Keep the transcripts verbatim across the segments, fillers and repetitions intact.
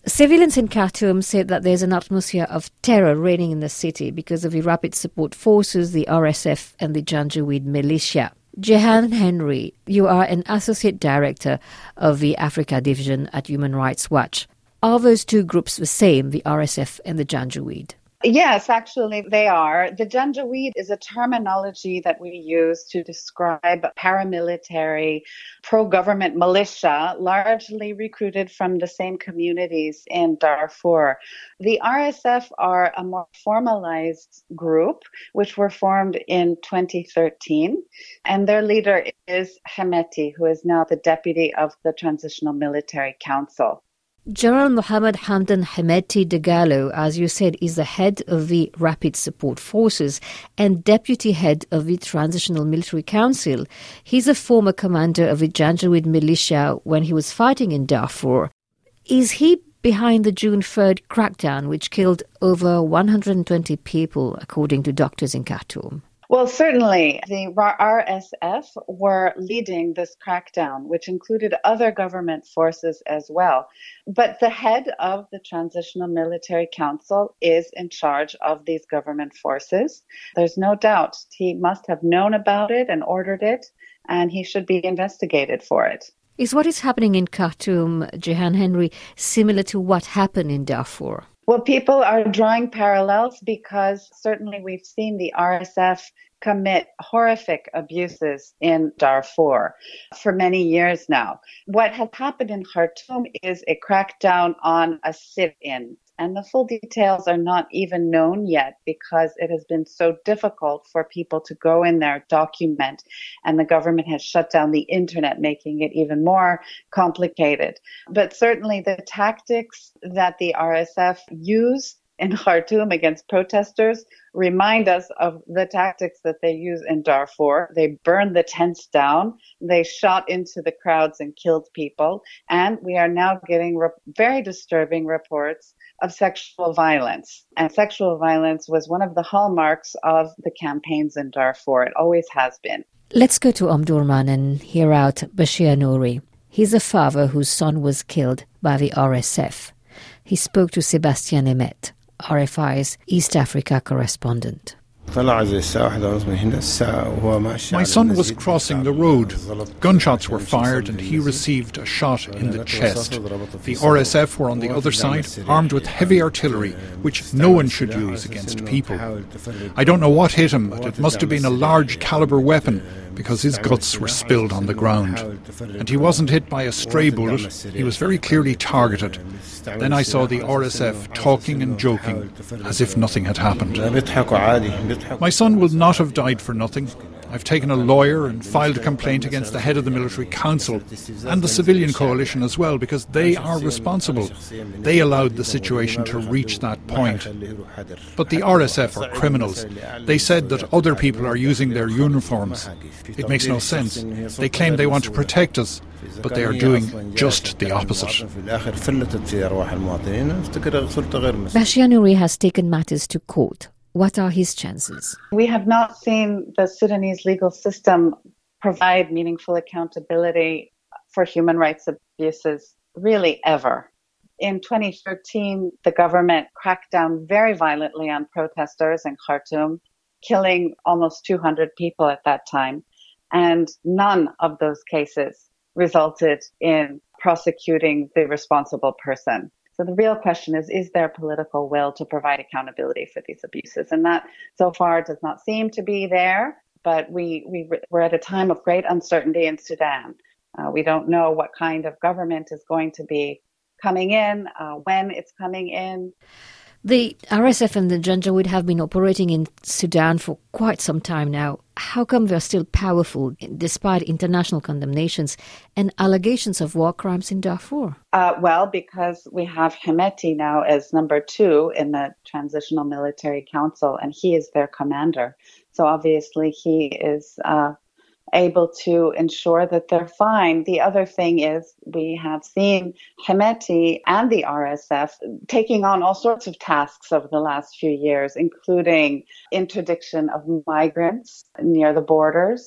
Civilians in Khartoum said that there's an atmosphere of terror reigning in the city because of the Rapid Support Forces, the R S F and the Janjaweed militia. Jehan Henry, you are an Associate Director of the Africa Division at Human Rights Watch. Are those two groups the same, the R S F and the Janjaweed? Yes, actually they are. The Janjaweed is a terminology that we use to describe paramilitary, pro-government militia, largely recruited from the same communities in Darfur. The R S F are a more formalized group, which were formed in twenty thirteen, and their leader is Hemeti, who is now the deputy of the Transitional Military Council. General Mohammed Hamdan Hemeti Dagalo, as you said, is the head of the Rapid Support Forces and deputy head of the Transitional Military Council. He's a former commander of the Janjaweed militia when he was fighting in Darfur. Is he behind the June third crackdown, which killed over one hundred twenty people, according to doctors in Khartoum? Well, certainly the R S F were leading this crackdown, which included other government forces as well. But the head of the Transitional Military Council is in charge of these government forces. There's no doubt he must have known about it and ordered it, and he should be investigated for it. Is what is happening in Khartoum, Jehan Henry, similar to what happened in Darfur? Well, people are drawing parallels because certainly we've seen the R S F commit horrific abuses in Darfur for many years now. What has happened in Khartoum is a crackdown on a sit-in. And the full details are not even known yet because it has been so difficult for people to go in there, document, and the government has shut down the internet, making it even more complicated. But certainly the tactics that the R S F use in Khartoum against protesters remind us of the tactics that they use in Darfur. They burned the tents down, they shot into the crowds and killed people, and we are now getting re- very disturbing reports of sexual violence. And sexual violence was one of the hallmarks of the campaigns in Darfur. It always has been. Let's go to Omdurman and hear out Bashir Nouri. He's a father whose son was killed by the R S F. He spoke to Sébastien Emet, R F I's East Africa correspondent. My son was crossing the road. Gunshots were fired and he received a shot in the chest. The R S F were on the other side, armed with heavy artillery, which no one should use against people. I don't know what hit him, but it must have been a large caliber weapon because his guts were spilled on the ground. And he wasn't hit by a stray bullet, he was very clearly targeted. Then I saw the R S F talking and joking as if nothing had happened. My son will not have died for nothing. I've taken a lawyer and filed a complaint against the head of the military council and the civilian coalition as well, because they are responsible. They allowed the situation to reach that point. But the R S F are criminals. They said that other people are using their uniforms. It makes no sense. They claim they want to protect us, but they are doing just the opposite. Bashir Nouri has taken matters to court. What are his chances? We have not seen the Sudanese legal system provide meaningful accountability for human rights abuses, really ever. In twenty thirteen, the government cracked down very violently on protesters in Khartoum, killing almost two hundred people at that time. And none of those cases resulted in prosecuting the responsible person. So the real question is, is there political will to provide accountability for these abuses? And that so far does not seem to be there, but we, we, we're at a time of great uncertainty in Sudan. Uh, we don't know what kind of government is going to be coming in, uh, when it's coming in. The R S F and the Janjaweed have been operating in Sudan for quite some time now. How come they're still powerful despite international condemnations and allegations of war crimes in Darfur? Uh, well, because we have Hemeti now as number two in the Transitional Military Council, and he is their commander. So obviously he is uh, able to ensure that they're fine. The other thing is we have seen Hemeti and the R S F taking on all sorts of tasks over the last few years, including interdiction of migrants near the borders,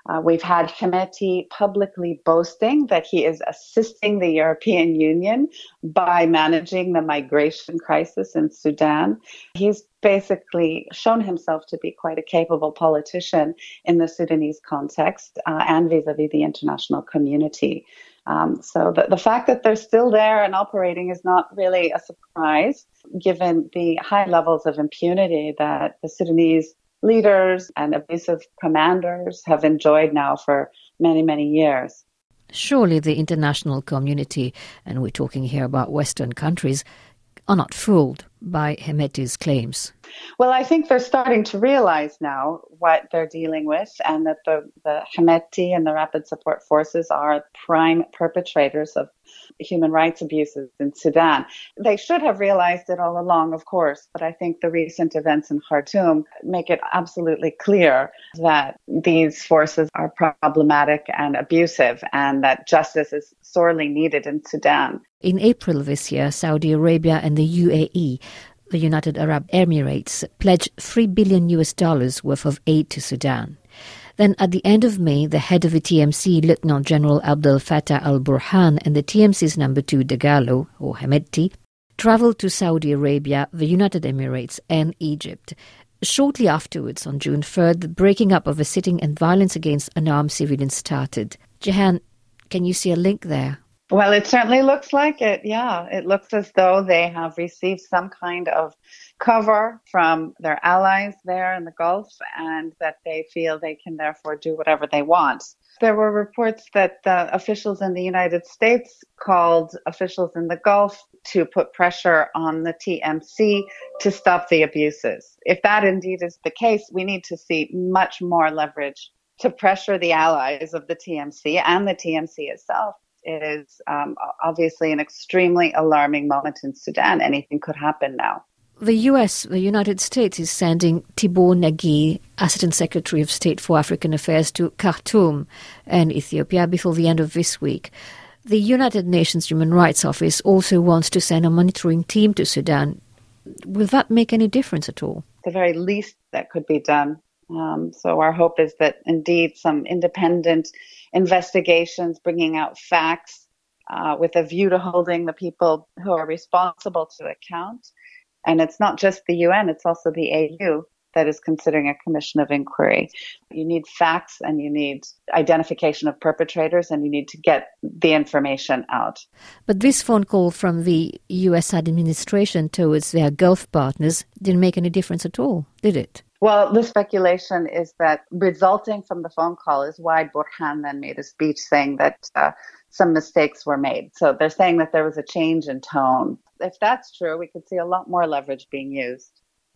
Uh, we've had Hemeti publicly boasting that he is assisting the European Union by managing the migration crisis in Sudan. He's basically shown himself to be quite a capable politician in the Sudanese context uh, and vis-a-vis the international community. Um, so the, the fact that they're still there and operating is not really a surprise, given the high levels of impunity that the Sudanese leaders and abusive commanders have enjoyed now for many, many years. Surely the international community, and we're talking here about Western countries, are not fooled by Hemeti's claims. Well, I think they're starting to realize now what they're dealing with, and that the, the Hemeti and the Rapid Support Forces are prime perpetrators of human rights abuses in Sudan. They should have realized it all along, of course, but I think the recent events in Khartoum make it absolutely clear that these forces are problematic and abusive, and that justice is sorely needed in Sudan. In April this year, Saudi Arabia and the U A E, the United Arab Emirates, pledged three billion U S dollars worth of aid to Sudan. Then at the end of May, the head of the T M C, Lieutenant General Abdel Fattah al-Burhan, and the T M C's number two, Dagalo, or Hemeti, travelled to Saudi Arabia, the United Emirates, and Egypt. Shortly afterwards, on June third, the breaking up of a sitting and violence against unarmed civilians started. Jehan, can you see a link there? Well, it certainly looks like it, yeah. It looks as though they have received some kind of cover from their allies there in the Gulf, and that they feel they can therefore do whatever they want. There were reports that the officials in the United States called officials in the Gulf to put pressure on the T M C to stop the abuses. If that indeed is the case, we need to see much more leverage to pressure the allies of the T M C and the T M C itself. It is um, obviously an extremely alarming moment in Sudan. Anything could happen now. The U S, the United States, is sending Tibor Nagy, Assistant Secretary of State for African Affairs, to Khartoum and Ethiopia before the end of this week. The United Nations Human Rights Office also wants to send a monitoring team to Sudan. Will that make any difference at all? The very least that could be done. Um, so our hope is that indeed some independent investigations bringing out facts uh, with a view to holding the people who are responsible to account. And it's not just the U N, it's also the A U that is considering a commission of inquiry. You need facts, and you need identification of perpetrators, and you need to get the information out. But this phone call from the U S administration towards their Gulf partners didn't make any difference at all, did it? Well, the speculation is that resulting from the phone call is why Burhan then made a speech saying that uh, some mistakes were made. So they're saying that there was a change in tone. If that's true, we could see a lot more leverage being used.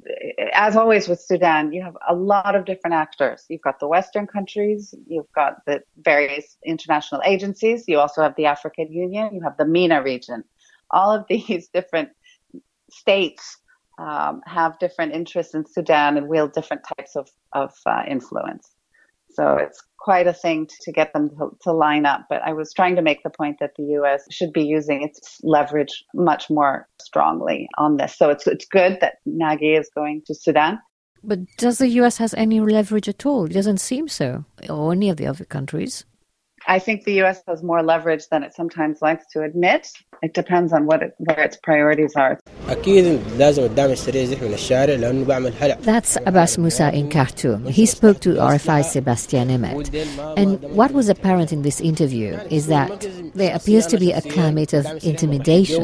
As always with Sudan, you have a lot of different actors. You've got the Western countries, you've got the various international agencies, you also have the African Union, you have the MENA region. All of these different states Um, have different interests in Sudan and wield different types of, of uh, influence. So it's quite a thing to, to get them to, to line up. But I was trying to make the point that the U S should be using its leverage much more strongly on this. So it's it's good that Nagy is going to Sudan. But does the U S has any leverage at all? It doesn't seem so, or any of the other countries. I think the U S has more leverage than it sometimes likes to admit. It depends on what it, where its priorities are. That's Abbas Musa in Khartoum. He spoke to R F I's Sebastian Emet. And what was apparent in this interview is that there appears to be a climate of intimidation.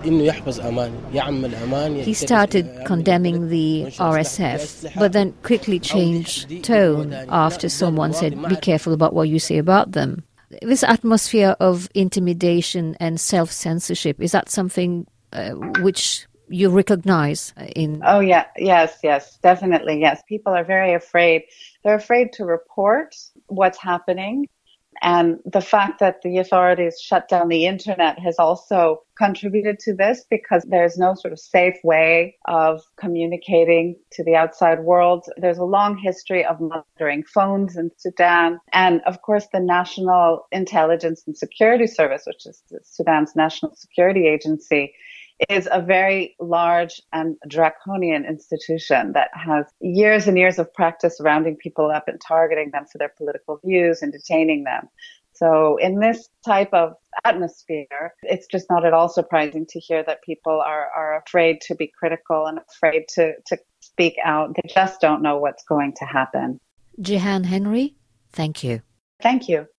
He started condemning the R S F, but then quickly changed tone after someone said, "Be careful about what you say about them." This atmosphere of intimidation and self-censorship, is that something uh, which you recognize in? Oh, yeah. Yes, yes, definitely. Yes. People are very afraid. They're afraid to report what's happening. And the fact that the authorities shut down the internet has also contributed to this, because there's no sort of safe way of communicating to the outside world. There's a long history of monitoring phones in Sudan. And of course, the National Intelligence and Security Service, which is Sudan's national security agency, is a very large and draconian institution that has years and years of practice rounding people up and targeting them for their political views and detaining them. So in this type of atmosphere, it's just not at all surprising to hear that people are, are afraid to be critical and afraid to, to speak out. They just don't know what's going to happen. Jehan Henry, thank you. Thank you.